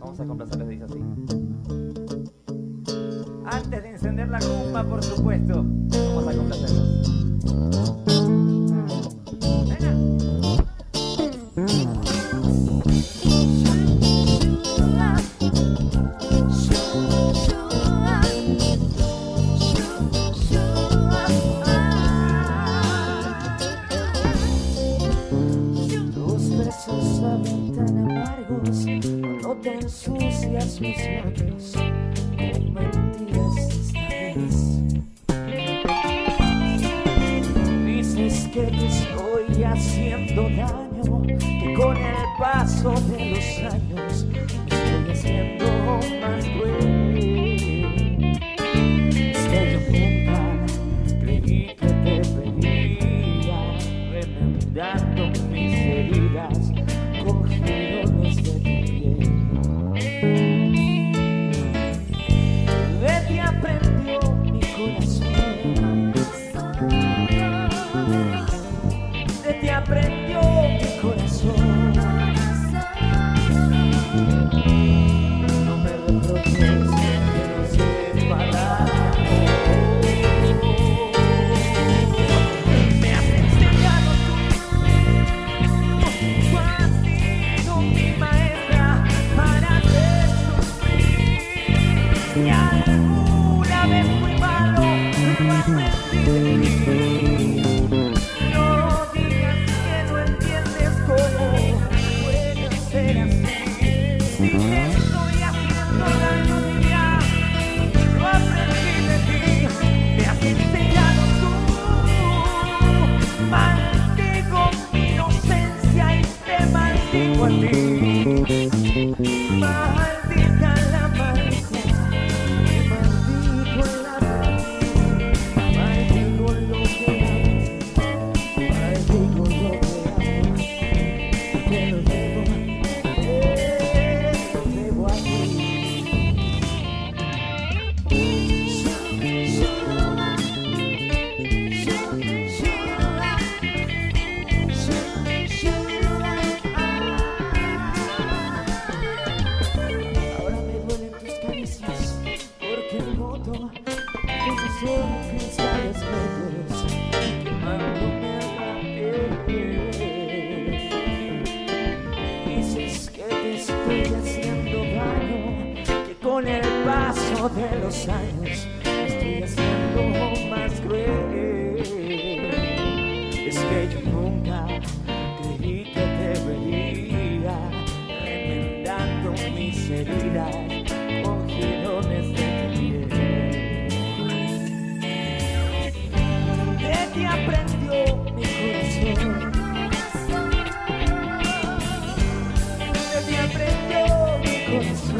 Vamos a complacerles, dice así. Antes de encender la rumba, por supuesto, vamos a complacerlos. No te ensucias mis labios con mentiras esta vez. Dices que te estoy haciendo daño, que con el paso de los años me estoy haciendo más cruel. Es que yo nunca creí que te vería remendando mis heridas con girones de tu piel. De ti aprendió mi corazón, de ti aprendió mi corazón. No me reproches que no sé parar. Me has enseñado tú has sido mi maestra para hacer sufrir. Y alguna vez fui malo, lo aprendí de ti. No digas que no entiendes cómo puedo ser así. Si te estoy haciendo daño, mira, lo aprendí de ti. Me has enseñado tú. Maldigo mi inocencia y te maldigo a ti. Maldita la maldita, te maldigo en la raíz. Maldigo lo que amo, maldigo lo que amo. Te lo debo a ti. Ahora me duelen tus caricias, porque noto que son cristales negros quemándome la piel. Dices que te estoy haciendo daño, que con el paso de los años me estoy haciendo más cruel. Es que yo nunca creí que te vería remendando mis heridas con jirones de tu piel. De ti aprendió mi corazón, de ti aprendió mi corazón.